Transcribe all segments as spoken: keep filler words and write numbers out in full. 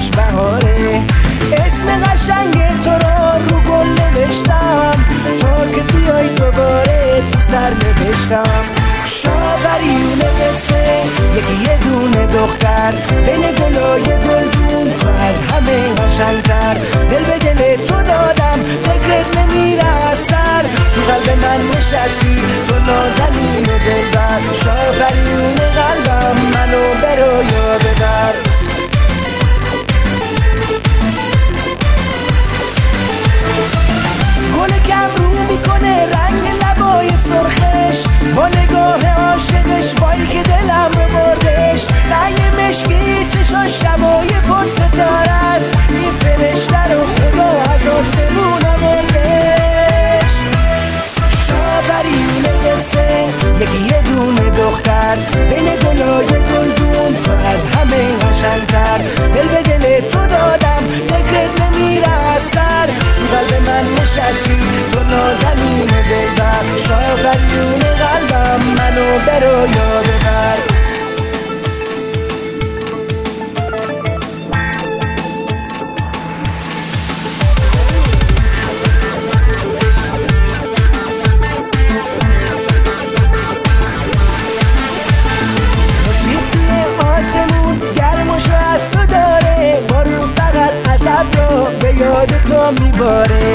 همش بهاره. اسم قشنگ تو رو رو گل نوشتم تا که بیای دوباره تو سر نوشتم. شاوریونه قصه یکی یه دونه دختر بین گلای گلگون تو از همه قشنگتر. دل به دل تو دادم فکرت نمیره از سر، تو قلب من نشستی تو نازنین دلبر. شاوریونه قلبم منو برو یا ببر. گل کم رو میکنه رنگ لبای سرخش با نگاه عاشقش، وای که دلم رو بردش. رنگ مشکی چشاش شبای پر ستاره است، این فرشته رو خدا از آسمون آوردش. شاوریونه قصه یکی یه دونه دختر بین گلای گلگون تو از همه قشنگتر. دل به دل تو دادم فکرت نمیره از سر، تو قلب من نشستی تو نازنین دلبر. شاوریونه قلبم منو برو یا ببر. به یاد تو میباره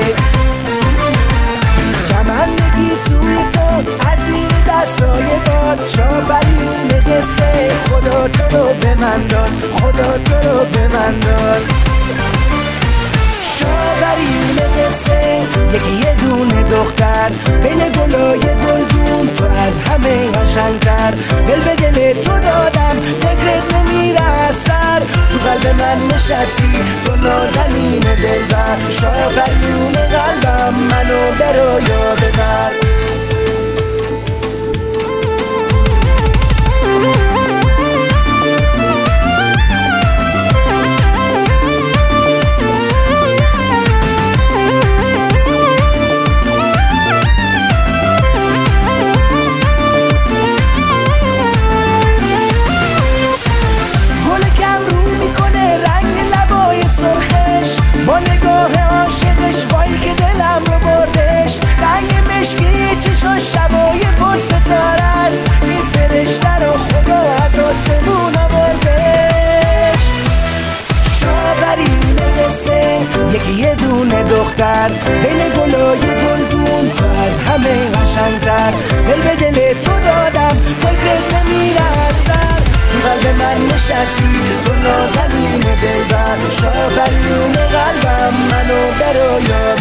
کمندگی سوی تو اسیر دستای باد. شاوریونه قصه خدا تو رو به من داد، خدا تو رو به من داد. شاوریونه قصه یکی یه دونه دختر بین گلای گلگون تو از همه قشنگتر. دل به دل تو دادم فکرت نمیره از سر، تو قلب من نشستی تو نازنین دلبر. شاوریونه قلبم منو برو یا ببر. با نگاه عاشقش وای که دلم رو بردش. رنگ مشکی چشاش شبای پر ستاره است، این فرشته رو خدا از آسمون آوردش. شاوریونه قصه یکی یه دونه دختر بین گلای گلگون تو از همه قشنگتر. دل به دل تو دادم فکرت نمیره از سر، تو قلب من نشستی تو نازنین دلبر. شاوریونه قلبم منو برو یا